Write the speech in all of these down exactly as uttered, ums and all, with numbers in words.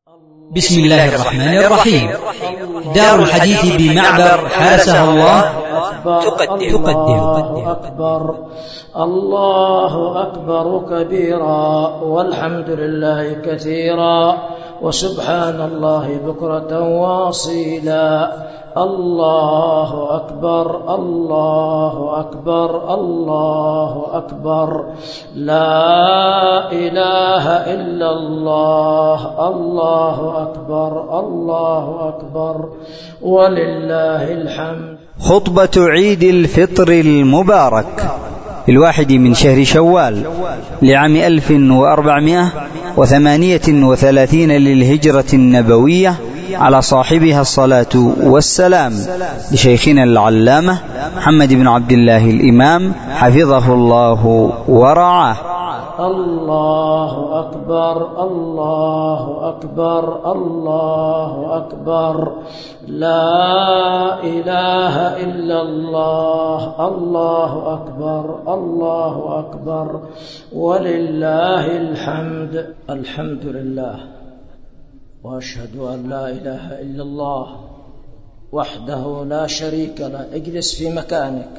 بسم الله الرحمن الرحيم. دار الحديث بمعبر حارسها الله تقدم الله أكبر الله أكبر كبيرا والحمد لله كثيرا وسبحان الله بكرة واصيلا. الله أكبر الله أكبر الله أكبر لا إله إلا الله. الله أكبر الله أكبر ولله الحمد. خطبة عيد الفطر المبارك في الواحد من شهر شوال لعام ألف وأربعمائة وثمانية وثلاثين للهجرة النبوية، على صاحبها الصلاة والسلام، لشيخنا العلامة محمد بن عبد الله الإمام حفظه الله ورعاه. الله أكبر الله أكبر الله أكبر لا إله إلا الله. الله أكبر الله أكبر ولله الحمد. الحمد لله وأشهد أن لا إله إلا الله وحده لا شريك له. اجلس في مكانك.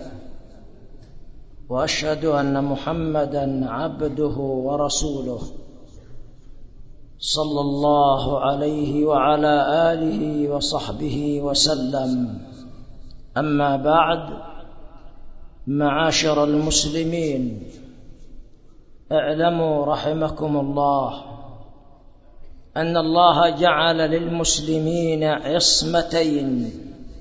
وأشهد أن محمدا عبده ورسوله صلى الله عليه وعلى آله وصحبه وسلم. أما بعد، معاشر المسلمين، اعلموا رحمكم الله أن الله جعل للمسلمين عصمتين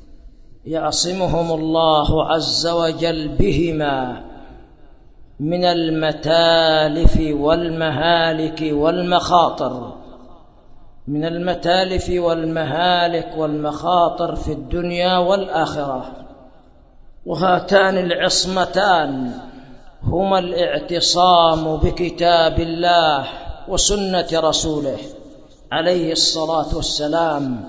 يعصمهم الله عز وجل بهما من المتالف والمهالك والمخاطر، من المتالف والمهالك والمخاطر في الدنيا والآخرة. وهاتان العصمتان هما الاعتصام بكتاب الله وسنة رسوله عليه الصلاة والسلام،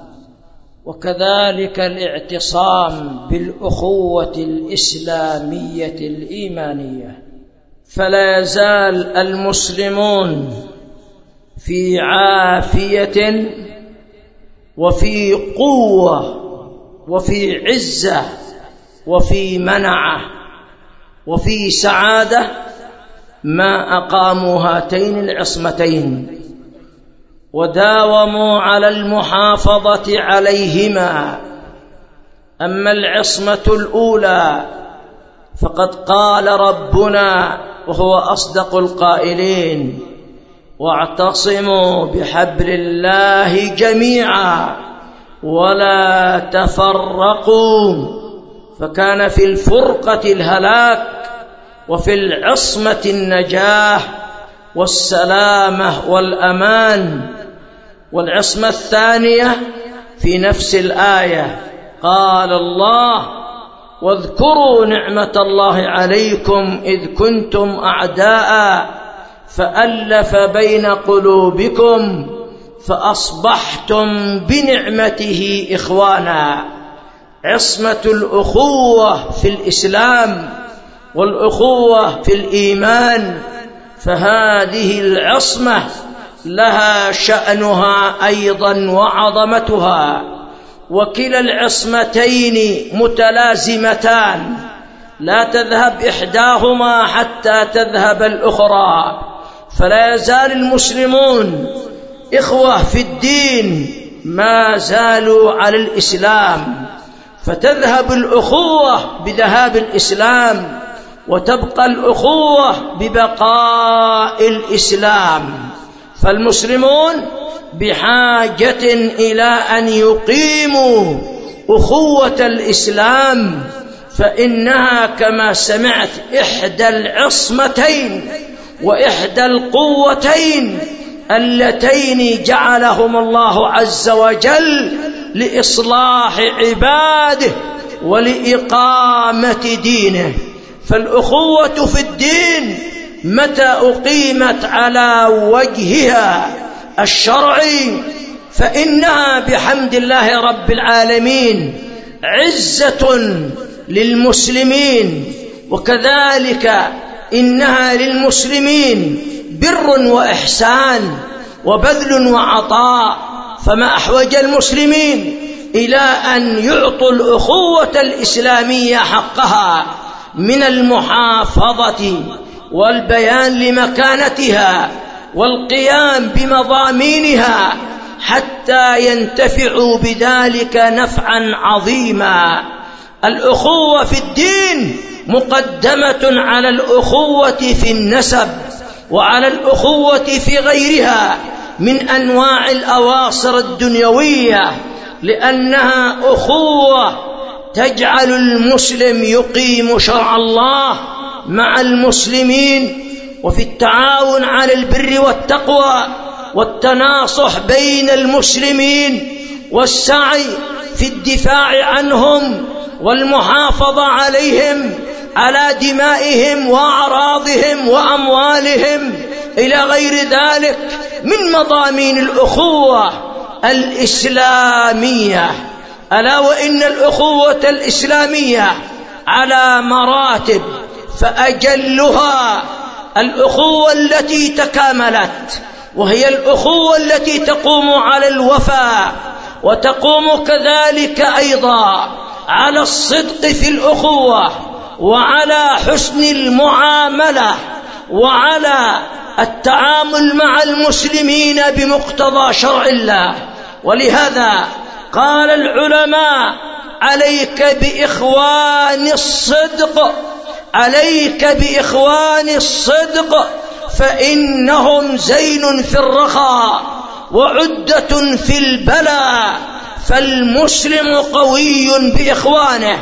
وكذلك الاعتصام بالأخوة الإسلامية الإيمانية. فلا يزال المسلمون في عافية وفي قوة وفي عزة وفي منعة وفي سعادة ما أقاموا هاتين العصمتين وداوموا على المحافظة عليهما. أما العصمة الأولى فقد قال ربنا وهو أصدق القائلين: واعتصموا بحبل الله جميعا ولا تفرقوا. فكان في الفرقة الهلاك وفي العصمة النجاة والسلامة والأمان. والعصمة الثانية في نفس الآية قال الله: واذكروا نعمة الله عليكم إذ كنتم أعداء فألف بين قلوبكم فأصبحتم بنعمته إخوانا. عصمة الأخوة في الإسلام والأخوة في الإيمان، فهذه العصمة لها شأنها أيضا وعظمتها. وكلا العصمتين متلازمتان، لا تذهب إحداهما حتى تذهب الأخرى. فلا يزال المسلمون إخوة في الدين ما زالوا على الإسلام، فتذهب الأخوة بذهاب الإسلام وتبقى الأخوة ببقاء الإسلام. فالمسلمون بحاجة إلى أن يقيموا أخوة الإسلام، فإنها كما سمعت إحدى العصمتين وإحدى القوتين اللتين جعلهم الله عز وجل لإصلاح عباده ولإقامة دينه. فالأخوة في الدين متى أقيمت على وجهها الشرعي فإنها بحمد الله رب العالمين عزة للمسلمين، وكذلك إنها للمسلمين بر وإحسان وبذل وعطاء. فما أحوج المسلمين إلى أن يعطوا الأخوة الإسلامية حقها من المحافظة والبيان لمكانتها والقيام بمضامينها حتى ينتفعوا بذلك نفعا عظيما. الأخوة في الدين مقدمة على الأخوة في النسب وعلى الأخوة في غيرها من أنواع الأواصر الدنيوية، لأنها أخوة تجعل المسلم يقيم شرع الله مع المسلمين، وفي التعاون على البر والتقوى والتناصح بين المسلمين والسعي في الدفاع عنهم والمحافظة عليهم على دمائهم وأعراضهم وأموالهم إلى غير ذلك من مضامين الأخوة الإسلامية. ألا وإن الأخوة الإسلامية على مراتب، فأجلها الأخوة التي تكاملت، وهي الأخوة التي تقوم على الوفاء، وتقوم كذلك أيضا على الصدق في الأخوة، وعلى حسن المعاملة، وعلى التعامل مع المسلمين بمقتضى شرع الله. ولهذا قال العلماء: عليك بإخوان الصدق، عليك بإخوان الصدق، فإنهم زين في الرخاء وعدة في البلاء. فالمسلم قوي بإخوانه،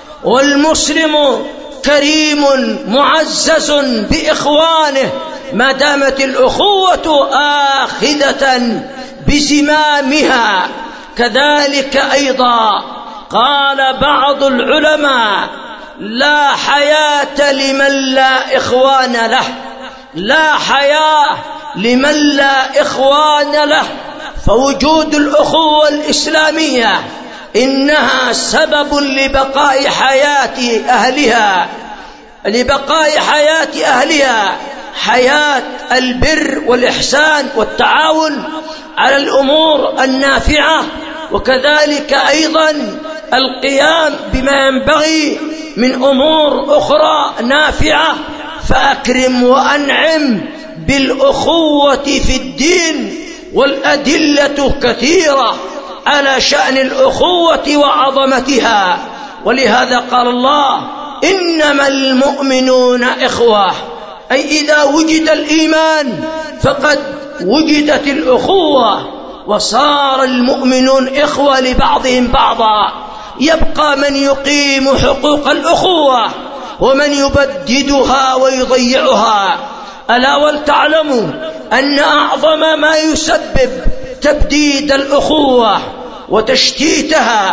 والمسلم كريم معزز بإخوانه ما دامت الأخوة آخذة بزمامها. كذلك أيضا قال بعض العلماء: لا حياة لمن لا إخوان له، لا حياة لمن لا إخوان له. فوجود الأخوة الإسلامية إنها سبب لبقاء حياة أهلها، لبقاء حياة أهلها حياة البر والإحسان والتعاون على الأمور النافعة، وكذلك أيضا القيام بما ينبغي من أمور أخرى نافعة. فأكرم وأنعم بالأخوة في الدين، والأدلة كثيرة على شأن الأخوة وعظمتها. ولهذا قال الله: إنما المؤمنون إخوة، أي إذا وجد الإيمان فقد وجدت الأخوة، وصار المؤمنون إخوة لبعضهم بعضا. يبقى من يقيم حقوق الأخوة ومن يبددها ويضيعها. ألا ولتعلموا أن أعظم ما يسبب تبديد الأخوة وتشتيتها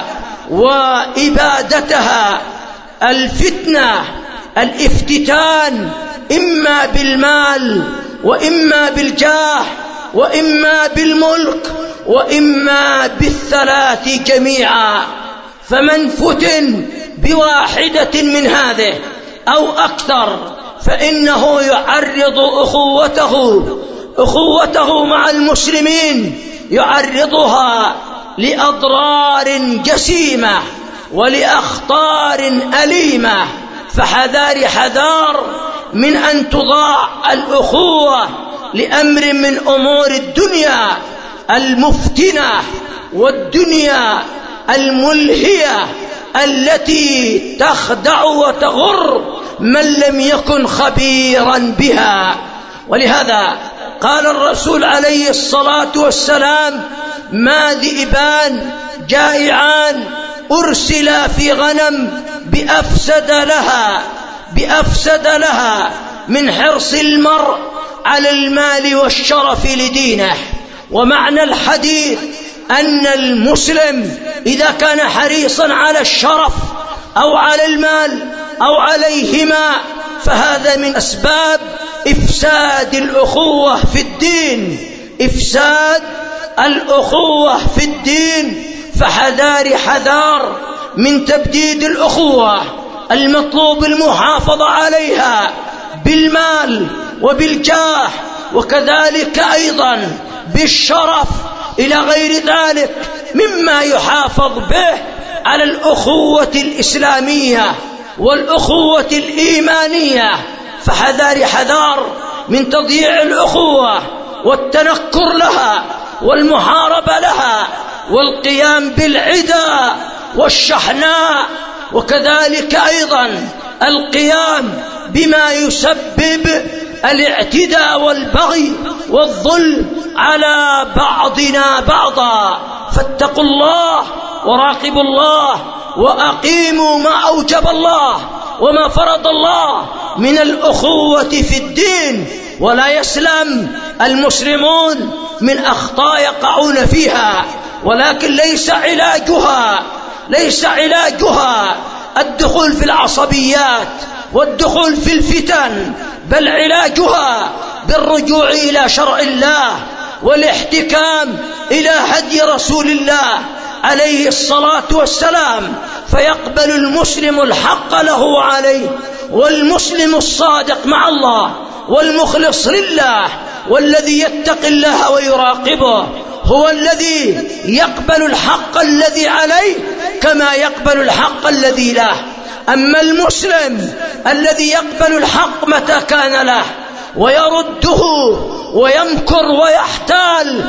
وإبادتها الفتنة، الافتتان، إما بالمال وإما بالجاه وإما بالملك وإما بالثلاث جميعا. فمن فتن بواحدة من هذه أو أكثر فإنه يعرض أخوته أخوته مع المسلمين، يعرضها لأضرار جسيمة ولأخطار أليمة. فحذار حذار من أن تضاع الأخوة لأمر من أمور الدنيا المفتنة والدنيا الملهية التي تخدع وتغر من لم يكن خبيرا بها. ولهذا قال الرسول عليه الصلاة والسلام: ما ذئبان جائعان أرسلا في غنم بأفسد لها بأفسد لها من حرص المرء على المال والشرف لدينه. ومعنى الحديث أن المسلم إذا كان حريصا على الشرف أو على المال أو عليهما فهذا من أسباب إفساد الأخوة في الدين، إفساد الأخوة في الدين. فحذار حذار من تبديد الأخوة. المطلوب المحافظة عليها بالمال وبالجاه، وكذلك أيضا بالشرف إلى غير ذلك مما يحافظ به على الأخوة الإسلامية والأخوة الإيمانية. فحذار حذار من تضييع الأخوة والتنكر لها والمحاربة لها والقيام بالعدى والشحناء، وكذلك أيضا القيام بما يسبب الاعتداء والبغي والظلم على بعضنا بعضا. فاتقوا الله وراقبوا الله وأقيموا ما أوجب الله وما فرض الله من الأخوة في الدين، ولا يسلم المسلمون من أخطاء يقعون فيها، ولكن ليس علاجها ليس علاجها الدخول في العصبيات والدخول في الفتن، بل علاجها بالرجوع إلى شرع الله والاحتكام إلى هدي رسول الله عليه الصلاة والسلام، فيقبل المسلم الحق له عليه، والمسلم الصادق مع الله والمخلص لله والذي يتقي الله ويراقبه هو الذي يقبل الحق الذي عليه كما يقبل الحق الذي له. أما المسلم الذي يقبل الحق متى كان له ويرده ويمكر ويحتال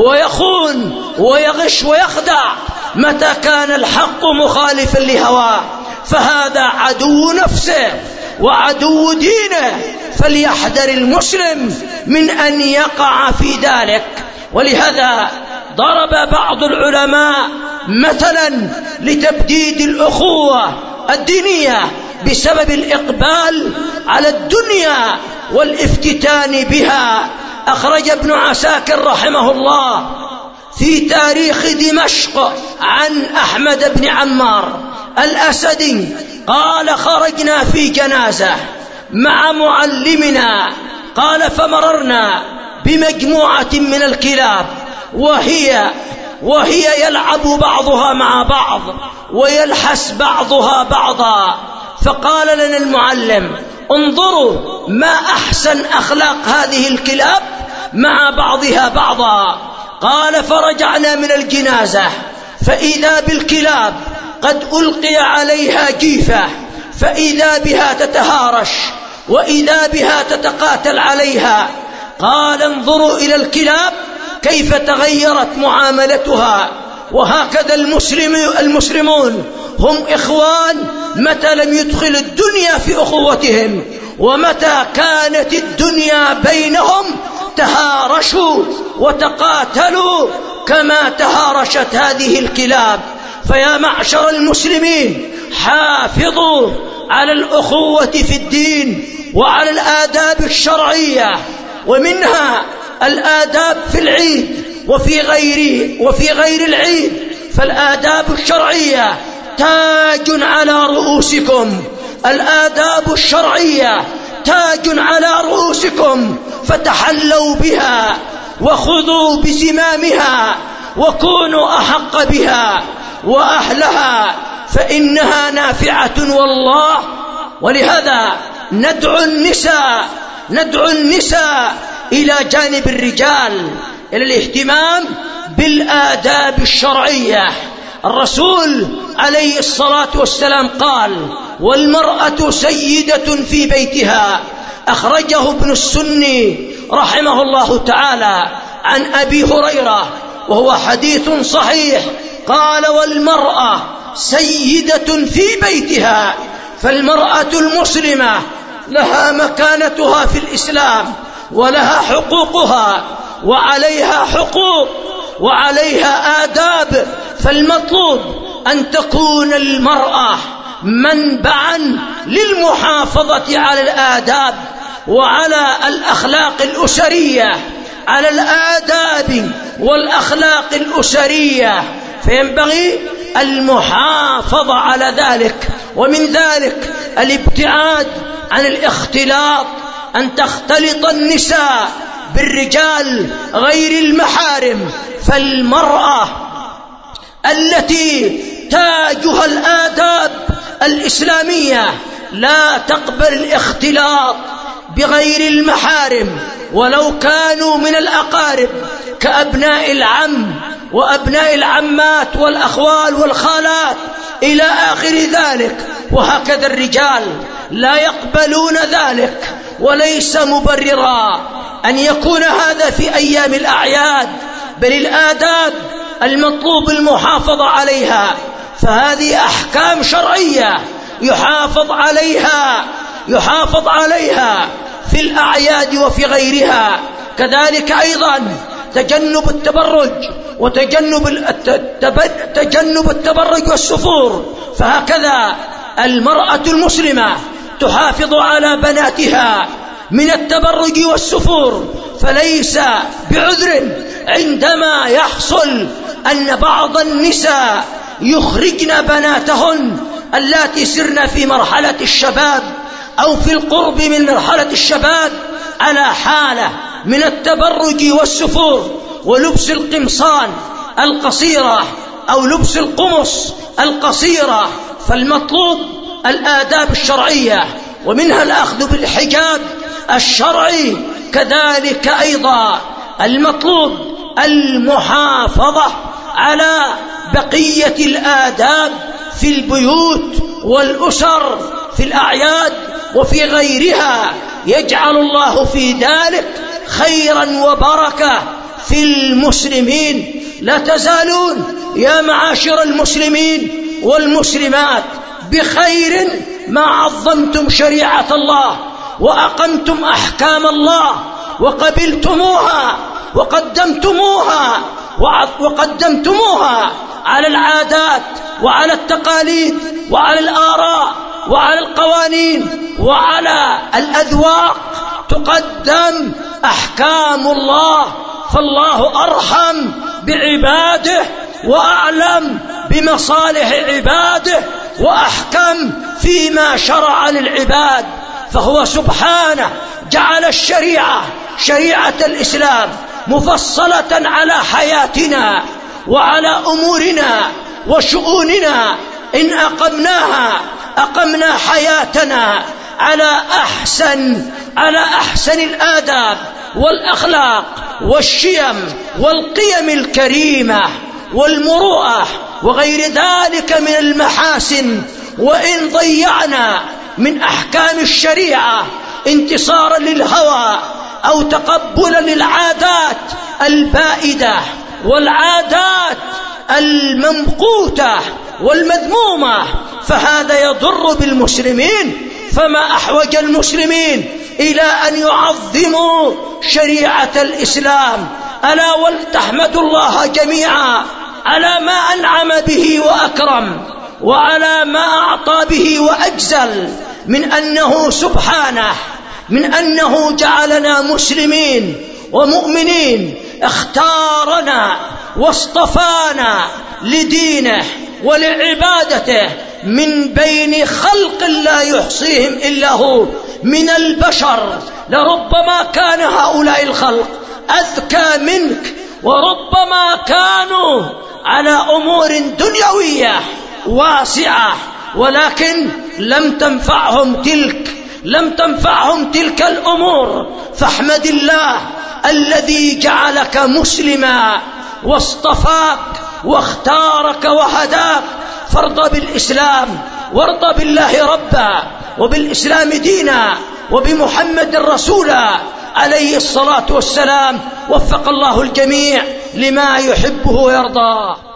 ويخون ويغش ويخدع متى كان الحق مخالفا لهواه، فهذا عدو نفسه وعدو دينه، فليحذر المسلم من أن يقع في ذلك. ولهذا ضرب بعض العلماء مثلا لتبديد الأخوة الدينية بسبب الإقبال على الدنيا والافتتان بها. أخرج ابن عساكر رحمه الله في تاريخ دمشق عن أحمد بن عمار الأسدي قال: خرجنا في جنازة مع معلمنا، قال: فمررنا بمجموعة من الكلاب وهي وهي يلعب بعضها مع بعض ويلحس بعضها بعضا، فقال لنا المعلم: انظروا ما أحسن أخلاق هذه الكلاب مع بعضها بعضا. قال: فرجعنا من الجنازة فإذا بالكلاب قد ألقي عليها جيفة، فإذا بها تتهارش وإذا بها تتقاتل عليها. قال: انظروا إلى الكلاب كيف تغيرت معاملتها. وهكذا المسلم المسلمون هم إخوان متى لم يدخل الدنيا في أخوتهم، ومتى كانت الدنيا بينهم تهارشوا وتقاتلوا كما تهارشت هذه الكلاب. فيا معشر المسلمين، حافظوا على الأخوة في الدين وعلى الآداب الشرعية، ومنها الآداب في العيد وفي غيره وفي غير العيد. فالآداب الشرعية تاج على رؤوسكم، الآداب الشرعية تاج على رؤوسكم، فتحلوا بها وخذوا بزمامها وكونوا أحق بها وأهلها، فإنها نافعة والله. ولهذا ندعو النساء ندعو النساء إلى جانب الرجال إلى الاهتمام بالآداب الشرعية. الرسول عليه الصلاة والسلام قال: والمرأة سيدة في بيتها. أخرجه ابن السني رحمه الله تعالى عن أبي هريرة وهو حديث صحيح، قال: والمرأة سيدة في بيتها. فالمرأة المسلمة لها مكانتها في الإسلام ولها حقوقها وعليها حقوق وعليها آداب. فالمطلوب أن تكون المرأة منبعا للمحافظة على الآداب وعلى الأخلاق الأسرية، على الآداب والأخلاق الأسرية، فينبغي المحافظة على ذلك. ومن ذلك الابتعاد عن الاختلاط، أن تختلط النساء بالرجال غير المحارم. فالمرأة التي تاجها الآداب الإسلامية لا تقبل الاختلاط بغير المحارم ولو كانوا من الأقارب كأبناء العم وأبناء العمات والأخوال والخالات إلى آخر ذلك. وهكذا الرجال لا يقبلون ذلك، وليس مبررا أن يكون هذا في أيام الأعياد، بل الآداب المطلوب المحافظة عليها، فهذه أحكام شرعية يحافظ عليها يحافظ عليها في الأعياد وفي غيرها. كذلك أيضا تجنب التبرج وتجنب تجنب التبرج والسفور، فهكذا المرأة المسلمة تحافظ على بناتها من التبرج والسفور، فليس بعذر عندما يحصل أن بعض النساء يخرجن بناتهن اللاتي سرن في مرحلة الشباب أو في القرب من مرحلة الشباب على حالة من التبرج والسفور ولبس القمصان القصيرة أو لبس القمص القصيرة. فالمطلوب الآداب الشرعية، ومنها الأخذ بالحجاب الشرعي. كذلك أيضا المطلوب المحافظة على بقية الآداب في البيوت والأسر في الأعياد وفي غيرها، يجعل الله في ذلك خيرا وبركة في المسلمين. لا تزالون يا معاشر المسلمين والمسلمات بخير ما عظمتم شريعة الله وأقمتم أحكام الله وقبلتموها وقدمتموها وقدمتموها على العادات وعلى التقاليد وعلى الآراء وعلى القوانين وعلى الأذواق. تقدم أحكام الله، فالله أرحم بعباده وأعلم بمصالح عباده وأحكم فيما شرع للعباد. فهو سبحانه جعل الشريعة شريعة الإسلام مفصلة على حياتنا وعلى أمورنا وشؤوننا. إن أقمناها أقمنا حياتنا على أحسن على أحسن الآداب والأخلاق والشيم والقيم الكريمة والمروءة وغير ذلك من المحاسن. وإن ضيعنا من أحكام الشريعة انتصارا للهوى أو تقبلا للعادات البائدة والعادات الممقوتة والمذمومة، فهذا يضر بالمسلمين. فما أحوج المسلمين إلى أن يعظموا شريعة الإسلام. ألا ولتحمدوا الله جميعا على ما أنعم به وأكرم وعلى ما أعطى به وأجزل، من أنه سبحانه من أنه جعلنا مسلمين ومؤمنين، اختارنا واصطفانا لدينه ولعبادته من بين خلق لا يحصيهم إلا هو من البشر. لربما كان هؤلاء الخلق أذكى منك، وربما كانوا على أمور دنيوية واسعة، ولكن لم تنفعهم تلك لم تنفعهم تلك الأمور. فاحمد الله الذي جعلك مسلما واصطفاك واختارك وهداك، فارض بالإسلام وارض بالله ربا وبالإسلام دينا وبمحمد رسولا عليه الصلاة والسلام. وفق الله الجميع لما يحبه ويرضاه.